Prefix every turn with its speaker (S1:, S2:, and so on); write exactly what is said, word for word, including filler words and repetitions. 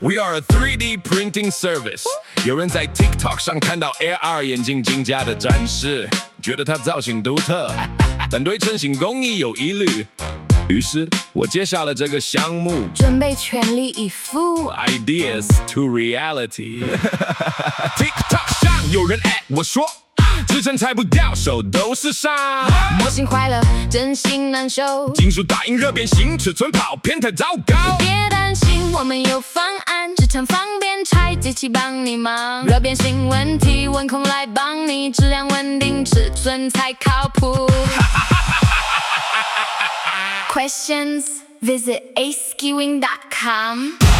S1: We are a three D printing service。有人在 TikTok 上看到 A R 眼镜镜架的展示，觉得它造型独特，但对成型工艺有疑虑。于是我接下了这个项目，
S2: 准备全力以赴。
S1: Ideas to reality 。TikTok 上有人 at 我说，支撑拆不掉，手都是伤。
S2: 模型坏了，真心难受。
S1: 金属打印热变形，尺寸跑偏太糟糕。
S2: 别担心，我们有方案，支撑方便拆，机器帮你忙。热变形问题，温控来帮你，质量稳定，尺寸才靠谱。Questions visit a skewing dot com